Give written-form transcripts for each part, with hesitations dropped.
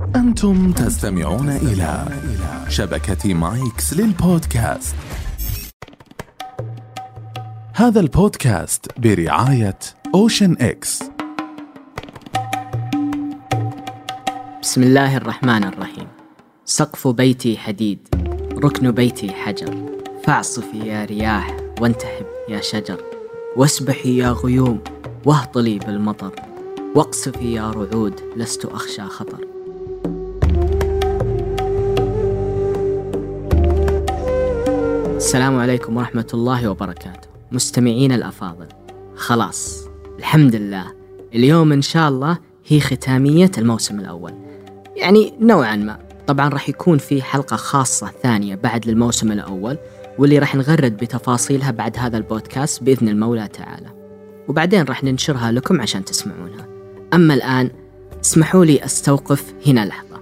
أنتم تستمعون إلى شبكة مايكس للبودكاست. هذا البودكاست برعاية أوشن إكس. بسم الله الرحمن الرحيم. سقف بيتي حديد، ركن بيتي حجر، فاعصفي يا رياح وانتحب يا شجر، واسبحي يا غيوم واهطلي بالمطر، واقصفي يا رعود لست أخشى خطر. السلام عليكم ورحمة الله وبركاته مستمعين الأفاضل. خلاص الحمد لله، اليوم إن شاء الله هي ختامية الموسم الأول، يعني نوعا ما. طبعا راح يكون في حلقة خاصة ثانية بعد الموسم الأول، واللي راح نغرد بتفاصيلها بعد هذا البودكاست بإذن المولى تعالى، وبعدين راح ننشرها لكم عشان تسمعونها. أما الآن اسمحوا لي أستوقف هنا لحظة.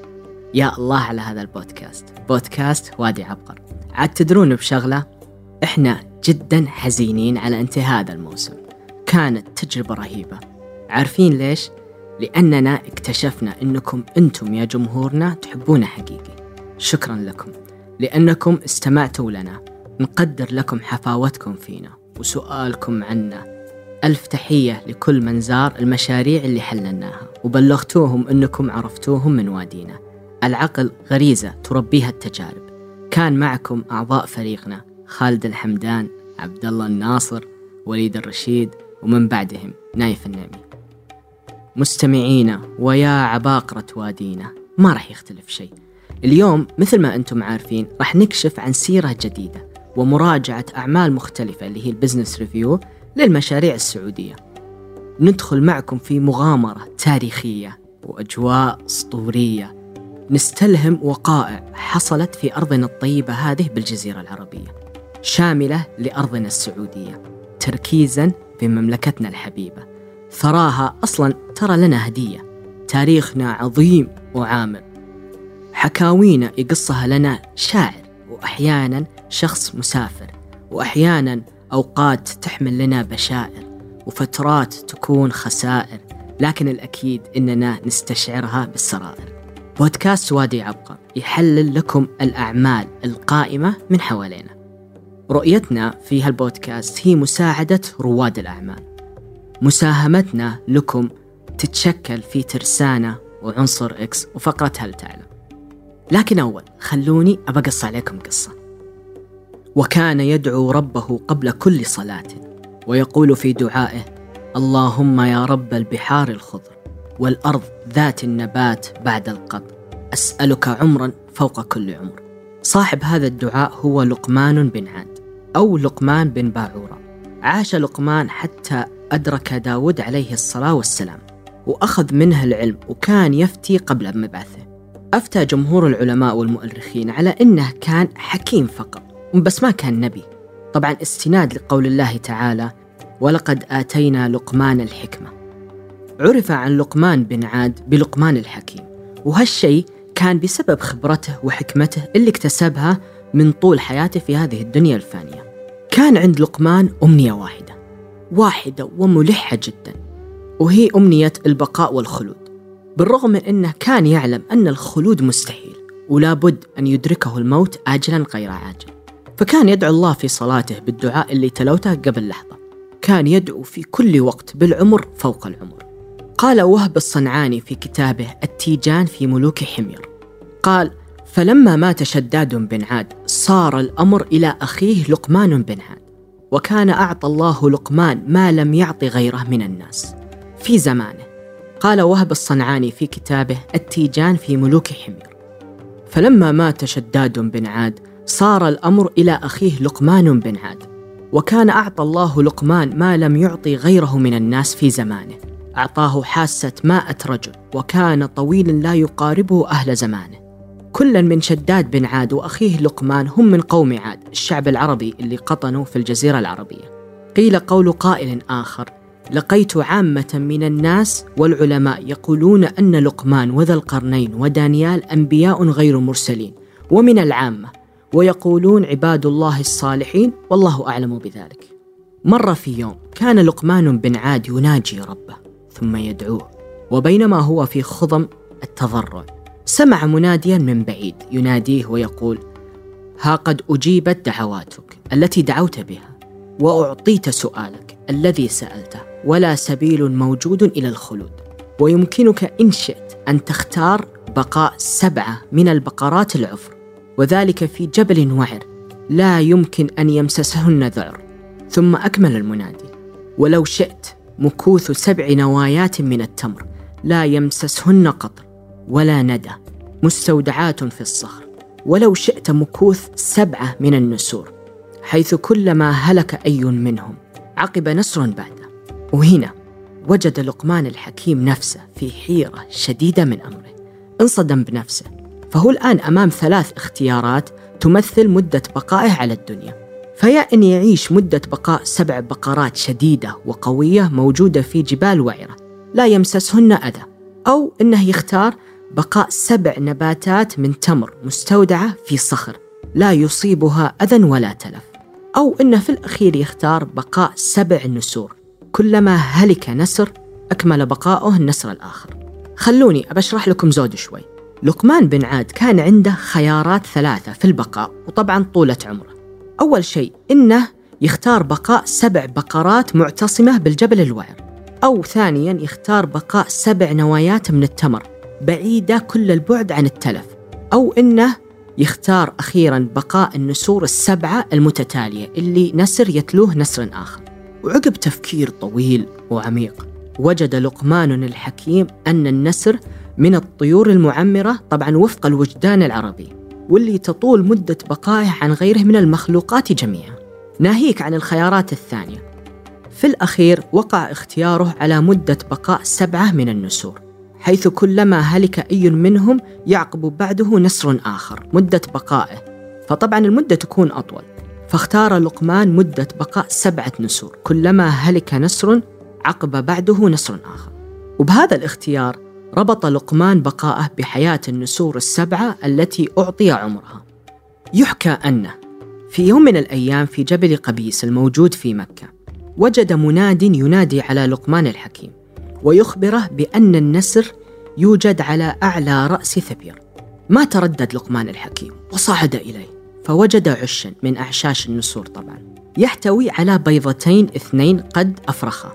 يا الله على هذا البودكاست، بودكاست وادي عبقر. عاد تدرون بشغلة، إحنا جدا حزينين على انتهاء هذا الموسم. كانت تجربة رهيبة. عارفين ليش؟ لأننا اكتشفنا أنكم أنتم يا جمهورنا تحبونا حقيقي. شكرا لكم لأنكم استمعتوا لنا. نقدر لكم حفاوتكم فينا وسؤالكم عنا. ألف تحية لكل من زار المشاريع اللي حللناها وبلغتوهم أنكم عرفتوهم من وادينا. العقل غريزة تربيها التجارب. كان معكم أعضاء فريقنا خالد الحمدان، عبد الله الناصر، وليد الرشيد، ومن بعدهم نايف النعمي. مستمعينا ويا عباقرة وادينا، ما راح يختلف شيء. اليوم مثل ما أنتم عارفين راح نكشف عن سيرة جديدة ومراجعة أعمال مختلفة اللي هي البزنس ريفيو للمشاريع السعودية. ندخل معكم في مغامرة تاريخية وأجواء أسطورية، نستلهم وقائع حصلت في أرضنا الطيبة هذه بالجزيرة العربية، شاملة لأرضنا السعودية، تركيزا في مملكتنا الحبيبة. ثراها أصلا ترى لنا هدية، تاريخنا عظيم وعامر، حكاوينا يقصها لنا شاعر، وأحيانا شخص مسافر، وأحيانا أوقات تحمل لنا بشائر، وفترات تكون خسائر، لكن الأكيد إننا نستشعرها بالسرائر. بودكاست وادي عبقر يحلل لكم الأعمال القائمة من حوالينا. رؤيتنا في هالبودكاست هي مساعدة رواد الأعمال. مساهمتنا لكم تتشكل في ترسانة وعنصر إكس وفقرة هل تعلم. لكن أول خلوني أبقص عليكم قصة. وكان يدعو ربه قبل كل صلاة ويقول في دعائه: اللهم يا رب البحار الخضر والأرض ذات النبات بعد القطر، أسألك عمرا فوق كل عمر. صاحب هذا الدعاء هو لقمان بن عاد أو لقمان بن باعورة. عاش لقمان حتى أدرك داود عليه الصلاة والسلام وأخذ منه العلم، وكان يفتي قبل مبعثه. أفتى جمهور العلماء والمؤرخين على أنه كان حكيم فقط، بس ما كان نبي، طبعا استناد لقول الله تعالى: ولقد آتينا لقمان الحكمة. عرف عن لقمان بن عاد بلقمان الحكيم، وهالشيء كان بسبب خبرته وحكمته اللي اكتسبها من طول حياته في هذه الدنيا الفانية. كان عند لقمان أمنية واحدة وملحة جدا، وهي أمنية البقاء والخلود، بالرغم من أنه كان يعلم أن الخلود مستحيل ولا بد أن يدركه الموت آجلا غير عاجل. فكان يدعو الله في صلاته بالدعاء اللي تلوته قبل لحظة. كان يدعو في كل وقت بالعمر فوق العمر. قال وهب الصنعاني في كتابه التيجان في ملوك حمير، قال: فلما مات شداد بن عاد صار الأمر إلى أخيه لقمان بن عاد، وكان أعطى الله لقمان ما لم يعطي غيره من الناس في زمانه. قال وهب الصنعاني في كتابه التيجان في ملوك حمير: فلما مات شداد بن عاد صار الأمر إلى أخيه لقمان بن عاد، وكان أعطى الله لقمان ما لم يعطي غيره من الناس في زمانه. أعطاه حاسة ماء رجل، وكان طويلا لا يقاربه أهل زمانه. كلا من شداد بن عاد وأخيه لقمان هم من قوم عاد، الشعب العربي اللي قطنوا في الجزيرة العربية. قيل قول قائل آخر: لقيت عامة من الناس والعلماء يقولون أن لقمان وذا القرنين ودانيال أنبياء غير مرسلين ومن العامة، ويقولون عباد الله الصالحين، والله أعلم بذلك. مر في يوم كان لقمان بن عاد يناجي ربه ثم يدعوه، وبينما هو في خضم التضرع. سمع مناديا من بعيد يناديه ويقول: ها قد أجيبت دعواتك التي دعوت بها، وأعطيت سؤالك الذي سألته، ولا سبيل موجود إلى الخلود، ويمكنك إن شئت أن تختار بقاء 7 من البقرات العفر، وذلك في جبل وعر لا يمكن أن يمسسهن ذعر. ثم أكمل المنادي: ولو شئت مكوث 7 نوايات من التمر لا يمسسهن قطر ولا ندى، مستودعات في الصخر. ولو شئت مكوث 7 من النسور، حيث كلما هلك أي منهم عقب نسر بعده. وهنا وجد لقمان الحكيم نفسه في حيرة شديدة من أمره. انصدم بنفسه، فهو الآن أمام 3 اختيارات تمثل مدة بقائه على الدنيا. فيا أن يعيش مدة بقاء 7 بقرات شديدة وقوية موجودة في جبال وعرة لا يمسسهن أذى، أو أنه يختار بقاء 7 نباتات من تمر مستودعة في صخر لا يصيبها أذى ولا تلف، أو أنه في الأخير يختار بقاء 7 نسور كلما هلك نسر أكمل بقاؤه النسر الآخر. خلوني أبشرح لكم زود شوي. لقمان بن عاد كان عنده خيارات 3 في البقاء، وطبعا طولة عمره. أول شيء إنه يختار بقاء 7 بقرات معتصمة بالجبل الوعر، أو ثانيا يختار بقاء 7 نوايات من التمر بعيدة كل البعد عن التلف، أو إنه يختار أخيرا بقاء النسور 7 المتتالية اللي نسر يتلوه نسر آخر. وعقب تفكير طويل وعميق وجد لقمان الحكيم أن النسر من الطيور المعمرة، طبعا وفق الوجدان العربي، واللي تطول مدة بقائه عن غيره من المخلوقات جميعا، ناهيك عن الخيارات الثانية. في الأخير وقع اختياره على مدة بقاء 7 من النسور، حيث كلما هلك أي منهم يعقب بعده نسر آخر مدة بقائه، فطبعا المدة تكون أطول. فاختار لقمان مدة بقاء 7 نسور كلما هلك نسر عقب بعده نسر آخر. وبهذا الاختيار ربط لقمان بقاءه بحياة النسور 7 التي أعطي عمرها. يحكى أنه في يوم من الأيام في جبل قبيس الموجود في مكة وجد مناد ينادي على لقمان الحكيم ويخبره بأن النسر يوجد على أعلى رأس ثبير. ما تردد لقمان الحكيم وصعد إليه، فوجد عشا من أعشاش النسور طبعا يحتوي على بيضتين 2 قد أفرخا،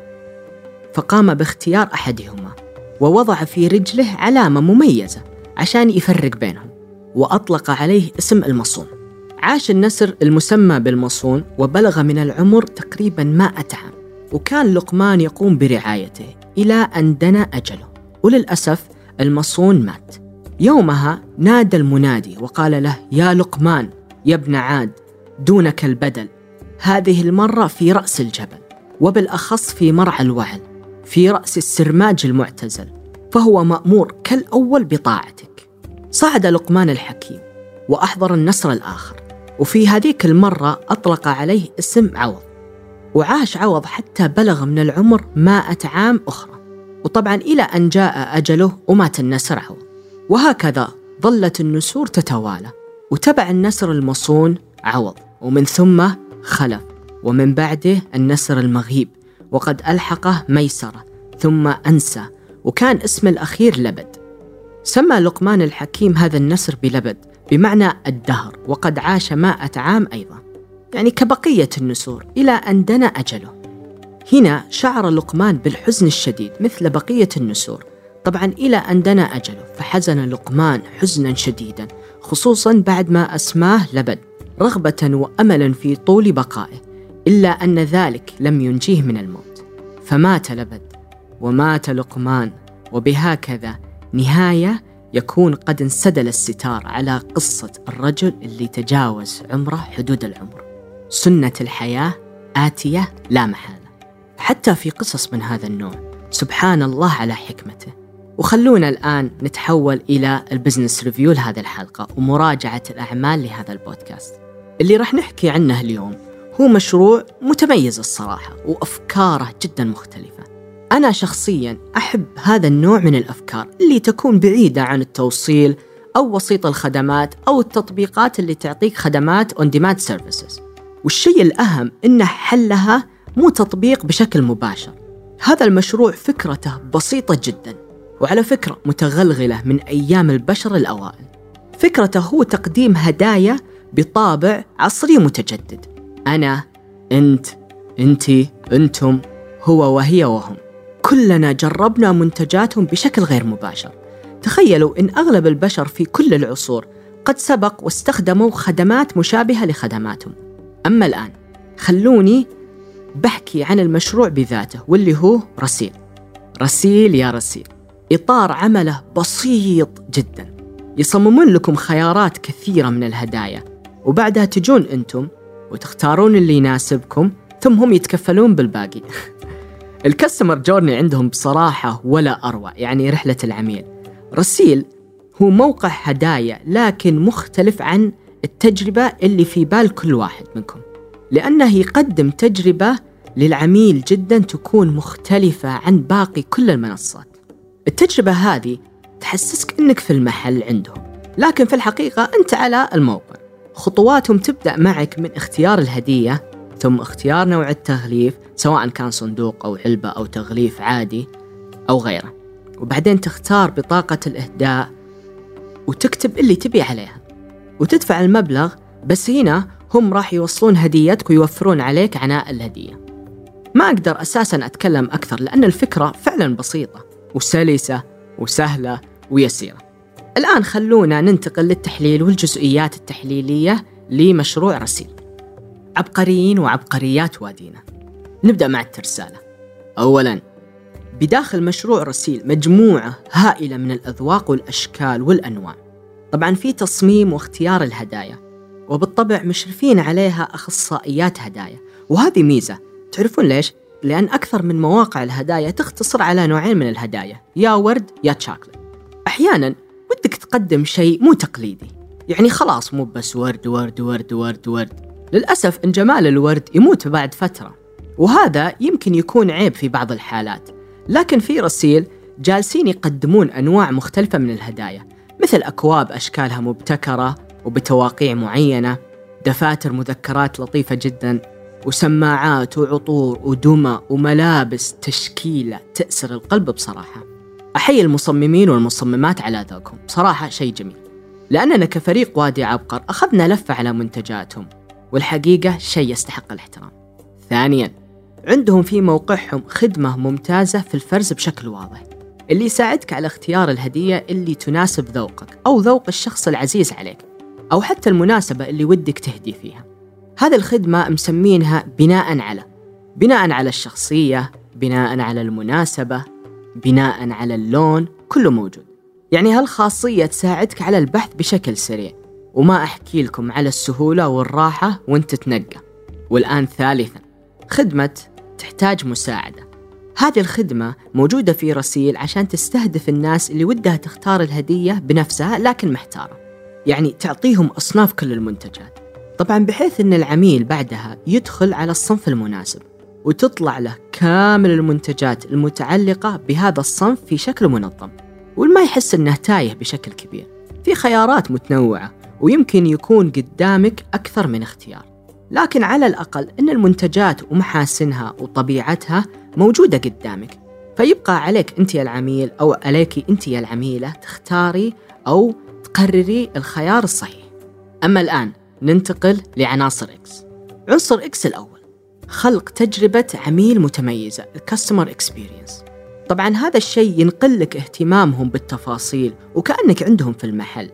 فقام باختيار أحدهما ووضع في رجله علامة مميزة عشان يفرق بينهم، وأطلق عليه اسم المصون. عاش النسر المسمى بالمصون وبلغ من العمر تقريبا 100 عام، وكان لقمان يقوم برعايته إلى أن دنا أجله، وللأسف المصون مات. يومها نادى المنادي وقال له: يا لقمان يا ابن عاد، دونك البدل، هذه المرة في رأس الجبل، وبالأخص في مرعى الوعل في رأس السرماج المعتزل، فهو مأمور كالأول بطاعتك. صعد لقمان الحكيم وأحضر النسر الآخر، وفي هذيك المرة أطلق عليه اسم عوض، وعاش عوض حتى بلغ من العمر 100 عام أخرى، وطبعا إلى أن جاء أجله ومات النسر عوض. وهكذا ظلت النسور تتوالى، وتبع النسر المصون عوض، ومن ثم خلف، ومن بعده النسر المغيب، وقد ألحقه ميسرة، ثم أنسى، وكان اسم الأخير لبد. سمى لقمان الحكيم هذا النسر بلبد بمعنى الدهر، وقد عاش 100 عام أيضا، يعني كبقية النسور إلى أن دنا أجله. هنا شعر لقمان بالحزن الشديد مثل بقية النسور، طبعا إلى أن دنا أجله، فحزن لقمان حزنا شديدا، خصوصا بعد ما أسماه لبد، رغبة وأملا في طول بقائه، إلا أن ذلك لم ينجيه من الموت، فمات لبد ومات لقمان. وبهكذا نهاية يكون قد انسدل الستار على قصة الرجل اللي تجاوز عمره حدود العمر. سنة الحياة آتية لا محالة، حتى في قصص من هذا النوع، سبحان الله على حكمته. وخلونا الآن نتحول إلى البزنس ريفيو لهذه الحلقة ومراجعة الأعمال لهذا البودكاست. اللي راح نحكي عنه اليوم هو مشروع متميز الصراحة، وأفكاره جدا مختلفة. أنا شخصيا أحب هذا النوع من الأفكار اللي تكون بعيدة عن التوصيل أو وسيط الخدمات أو التطبيقات اللي تعطيك خدمات on demand services. والشيء الأهم إنه حلها مو تطبيق بشكل مباشر. هذا المشروع فكرته بسيطة جدا، وعلى فكرة متغلغلة من أيام البشر الأوائل. فكرته هو تقديم هدايا بطابع عصري متجدد. أنا، أنت، أنتي، أنتم، هو وهي وهم، كلنا جربنا منتجاتهم بشكل غير مباشر. تخيلوا إن أغلب البشر في كل العصور قد سبق واستخدموا خدمات مشابهة لخدماتهم. أما الآن خلوني بحكي عن المشروع بذاته، واللي هو رسيل. رسيل يا رسيل، إطار عمله بسيط جدا. يصممون لكم خيارات كثيرة من الهدايا، وبعدها تجون أنتم وتختارون اللي يناسبكم، ثم هم يتكفلون بالباقي. الكاستمر جورني عندهم بصراحة ولا أروع، يعني رحلة العميل. رسيل هو موقع هدايا لكن مختلف عن التجربة اللي في بال كل واحد منكم، لأنه يقدم تجربة للعميل جدا تكون مختلفة عن باقي كل المنصات. التجربة هذه تحسسك إنك في المحل عندهم، لكن في الحقيقة أنت على الموقع. خطواتهم تبدأ معك من اختيار الهدية، ثم اختيار نوع التغليف سواء كان صندوق أو علبة أو تغليف عادي أو غيره، وبعدين تختار بطاقة الإهداء وتكتب اللي تبي عليها وتدفع المبلغ. بس هنا هم راح يوصلون هديتك ويوفرون عليك عناء الهدية. ما أقدر أساساً أتكلم أكثر لأن الفكرة فعلاً بسيطة وسلسة وسهلة ويسيرة. الآن خلونا ننتقل للتحليل والجزئيات التحليلية لمشروع رسيل. عبقريين وعبقريات وادينا. نبدأ مع الترسالة. أولاً، بداخل مشروع رسيل مجموعة هائلة من الأذواق والأشكال والأنواع. طبعاً في تصميم واختيار الهدايا، وبالطبع مشرفين عليها أخصائيات هدايا، وهذه ميزة. تعرفون ليش؟ لأن أكثر من مواقع الهدايا تختصر على نوعين من الهدايا، يا ورد يا شوكولاتة. أحياناً ودك تقدم شيء مو تقليدي، يعني خلاص مو بس ورد ورد ورد ورد ورد. للأسف إن جمال الورد يموت بعد فترة، وهذا يمكن يكون عيب في بعض الحالات. لكن في رسيل جالسين يقدمون أنواع مختلفة من الهدايا، مثل أكواب أشكالها مبتكرة وبتواقيع معينة، دفاتر مذكرات لطيفة جدا، وسماعات وعطور ودمى وملابس تشكيلة تأسر القلب. بصراحة أحيي المصممين والمصممات على ذوقهم، بصراحة شيء جميل، لأننا كفريق وادي عبقر أخذنا لفة على منتجاتهم، والحقيقة شيء يستحق الاحترام. ثانياً، عندهم في موقعهم خدمة ممتازة في الفرز بشكل واضح، اللي يساعدك على اختيار الهدية اللي تناسب ذوقك أو ذوق الشخص العزيز عليك، أو حتى المناسبة اللي ودك تهدي فيها. هذه الخدمة مسمينها بناء على الشخصية، بناء على المناسبة، بناء على اللون، كله موجود. يعني هالخاصية تساعدك على البحث بشكل سريع، وما أحكي لكم على السهولة والراحة وانت تنقى. والآن ثالثاً، خدمة تحتاج مساعدة. هذه الخدمة موجودة في رسيل عشان تستهدف الناس اللي ودها تختار الهدية بنفسها لكن محتارة، يعني تعطيهم أصناف كل المنتجات، طبعاً بحيث أن العميل بعدها يدخل على الصنف المناسب وتطلع له كامل المنتجات المتعلقة بهذا الصنف في شكل منظم، وما يحس أنه تايه بشكل كبير. في خيارات متنوعة ويمكن يكون قدامك أكثر من اختيار، لكن على الأقل أن المنتجات ومحاسنها وطبيعتها موجودة قدامك، فيبقى عليك أنت يا العميل أو عليك أنت يا العميلة تختاري أو تقرري الخيار الصحيح. أما الآن ننتقل لعناصر إكس. عنصر إكس الأول، خلق تجربة عميل متميزة، الكاستمر إكسبيرينس. طبعا هذا الشيء ينقل لك اهتمامهم بالتفاصيل وكأنك عندهم في المحل.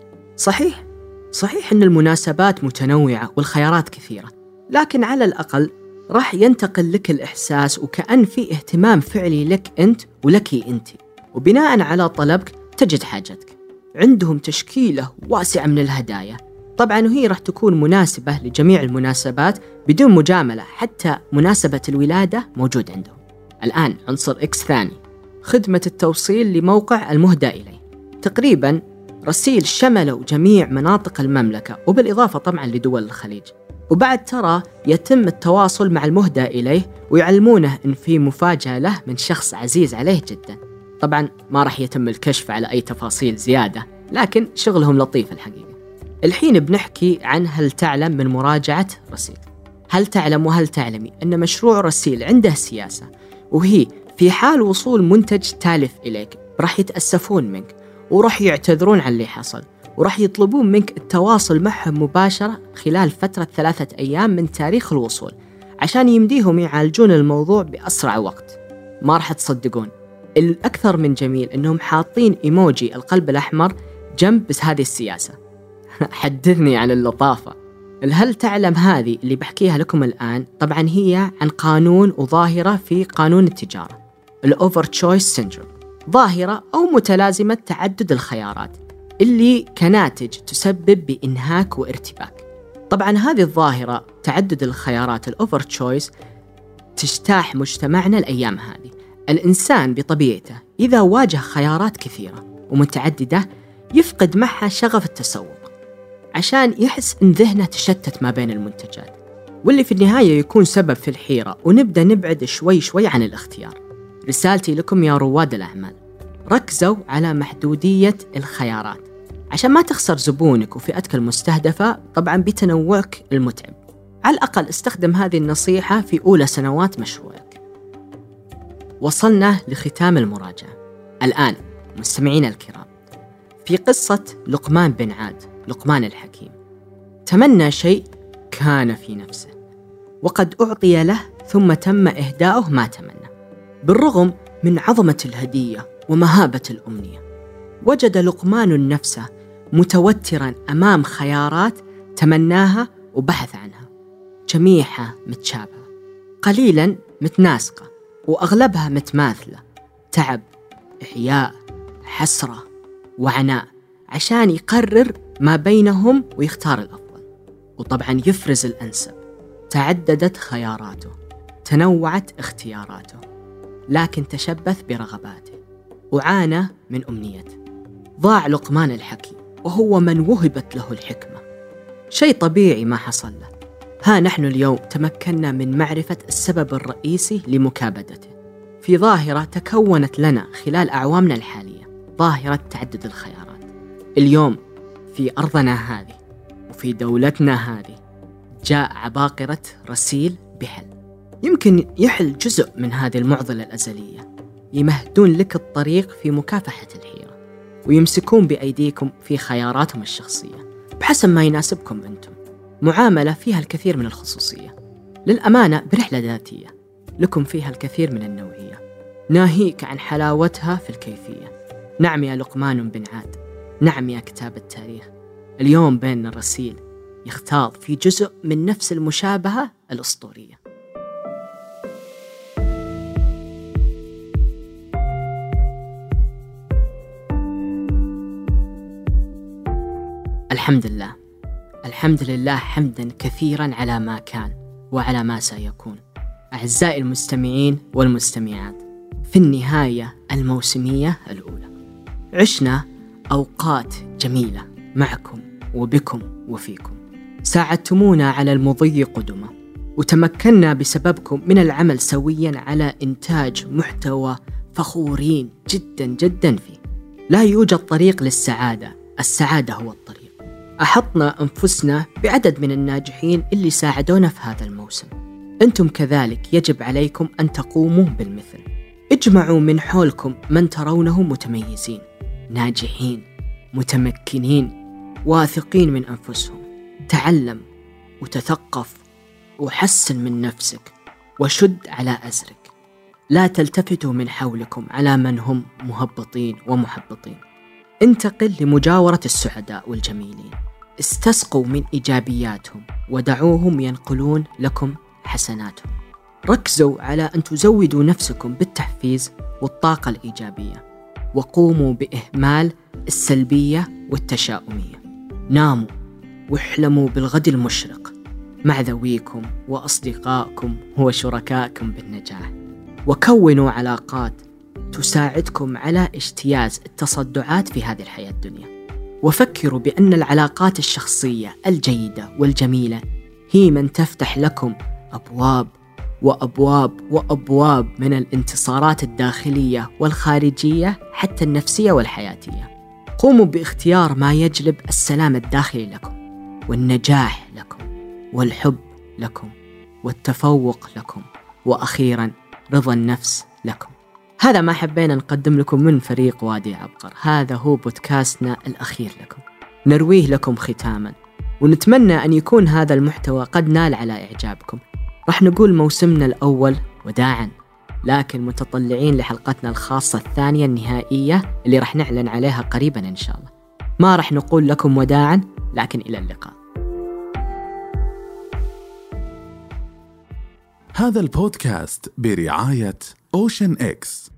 صحيح أن المناسبات متنوعة والخيارات كثيرة، لكن على الأقل راح ينتقل لك الإحساس وكأن في اهتمام فعلي لك أنت ولكي أنت، وبناء على طلبك تجد حاجتك. عندهم تشكيلة واسعة من الهدايا، طبعا وهي راح تكون مناسبة لجميع المناسبات بدون مجاملة، حتى مناسبة الولادة موجود عندهم. الآن عنصر إكس ثاني، خدمة التوصيل لموقع المهدى إليه. تقريبا رسيل شملوا جميع مناطق المملكة وبالإضافة طبعا لدول الخليج، وبعد ترى يتم التواصل مع المهدى إليه ويعلمونه إن في مفاجأة له من شخص عزيز عليه جدا. طبعا ما راح يتم الكشف على أي تفاصيل زيادة، لكن شغلهم لطيف الحقيقة. الحين بنحكي عن هل تعلم من مراجعة رسيل. هل تعلم وهل تعلمي أن مشروع رسيل عنده سياسة، وهي في حال وصول منتج تالف إليك راح يتأسفون منك وراح يعتذرون عن اللي حصل، وراح يطلبون منك التواصل معهم مباشرة خلال فترة 3 أيام من تاريخ الوصول عشان يمديهم يعالجون الموضوع بأسرع وقت. ما راح تصدقون، الأكثر من جميل أنهم حاطين إيموجي القلب الأحمر جنب بس هذه السياسة. حدثني عن اللطافة. هل تعلم هذه اللي بحكيها لكم الآن طبعا هي عن قانون وظاهرة في قانون التجارة، الأوفر تشويس سيندروم، ظاهرة أو متلازمة تعدد الخيارات اللي كناتج تسبب بإنهاك وارتباك. طبعا هذه الظاهرة تعدد الخيارات الأوفر تشويس تجتاح مجتمعنا الأيام هذه. الإنسان بطبيعته إذا واجه خيارات كثيرة ومتعددة يفقد معها شغف التسوق عشان يحس إن ذهنه تشتت ما بين المنتجات، واللي في النهاية يكون سبب في الحيرة، ونبدأ نبعد شوي شوي عن الاختيار. رسالتي لكم يا رواد الأعمال، ركزوا على محدودية الخيارات عشان ما تخسر زبونك وفئتك المستهدفة طبعا بتنوعك المتعب. على الأقل استخدم هذه النصيحة في أولى سنوات مشروعك. وصلنا لختام المراجعة. الآن مستمعين الكرام، في قصة لقمان بن عاد، لقمان الحكيم، تمنى شيء كان في نفسه وقد أعطي له ثم تم إهداؤه ما تمنى. بالرغم من عظمة الهدية ومهابة الأمنية، وجد لقمان نفسه متوتراً أمام خيارات تمناها وبحث عنها، جميعها متشابهة، قليلاً متناسقة، وأغلبها متماثلة. تعب، إحياء، حسرة، وعناء عشان يقرر ما بينهم ويختار الأفضل، وطبعاً يفرز الأنسب. تعددت خياراته، تنوعت اختياراته، لكن تشبث برغباته وعانى من أمنيته. ضاع لقمان الحكيم وهو من وهبت له الحكمة. شيء طبيعي ما حصل له. ها نحن اليوم تمكنا من معرفة السبب الرئيسي لمكابدته في ظاهرة تكونت لنا خلال أعوامنا الحالية، ظاهرة تعدد الخيارات. اليوم في أرضنا هذه وفي دولتنا هذه جاء عباقرة رسيل بحل يمكن يحل جزء من هذه المعضلة الأزلية، يمهدون لك الطريق في مكافحة الحيرة، ويمسكون بأيديكم في خياراتهم الشخصية بحسب ما يناسبكم أنتم. معاملة فيها الكثير من الخصوصية، للأمانة برحلة ذاتية لكم فيها الكثير من النوعية، ناهيك عن حلاوتها في الكيفية. نعم يا لقمان بن عاد، نعم يا كتاب التاريخ، اليوم بين الرسيل يختاض في جزء من نفس المشابهة الأسطورية. الحمد لله، الحمد لله حمدا كثيرا على ما كان وعلى ما سيكون. أعزائي المستمعين والمستمعات، في النهاية الموسمية الأولى عشنا أوقات جميلة معكم وبكم وفيكم، ساعدتمونا على المضي قدمة، وتمكنا بسببكم من العمل سويا على إنتاج محتوى فخورين جدا جدا فيه. لا يوجد طريق للسعادة، السعادة هو الطريق. أحطنا أنفسنا بعدد من الناجحين اللي ساعدونا في هذا الموسم. أنتم كذلك يجب عليكم أن تقوموا بالمثل. اجمعوا من حولكم من ترونهم متميزين، ناجحين، متمكنين، واثقين من أنفسهم. تعلم وتثقف وحسن من نفسك وشد على أزرك. لا تلتفتوا من حولكم على من هم مهبطين ومحبطين. انتقل لمجاورة السعداء والجميلين، استسقوا من إيجابياتهم ودعوهم ينقلون لكم حسناتهم. ركزوا على أن تزودوا نفسكم بالتحفيز والطاقة الإيجابية، وقوموا بإهمال السلبية والتشاؤمية. ناموا واحلموا بالغد المشرق مع ذويكم وأصدقائكم وشركائكم بالنجاح، وكونوا علاقات تساعدكم على اجتياز التصدعات في هذه الحياة الدنيا. وفكروا بأن العلاقات الشخصية الجيدة والجميلة هي من تفتح لكم أبواب وأبواب وأبواب من الانتصارات الداخلية والخارجية حتى النفسية والحياتية. قوموا باختيار ما يجلب السلام الداخلي لكم والنجاح لكم والحب لكم والتفوق لكم، وأخيرا رضا النفس لكم. هذا ما حبينا نقدم لكم من فريق وادي عبقر. هذا هو بودكاستنا الأخير لكم، نرويه لكم ختاما، ونتمنى أن يكون هذا المحتوى قد نال على إعجابكم. راح نقول موسمنا الأول وداعا، لكن متطلعين لحلقتنا الخاصة الثانية النهائية اللي راح نعلن عليها قريبا إن شاء الله. ما راح نقول لكم وداعا، لكن إلى اللقاء. هذا البودكاست برعاية Ocean X.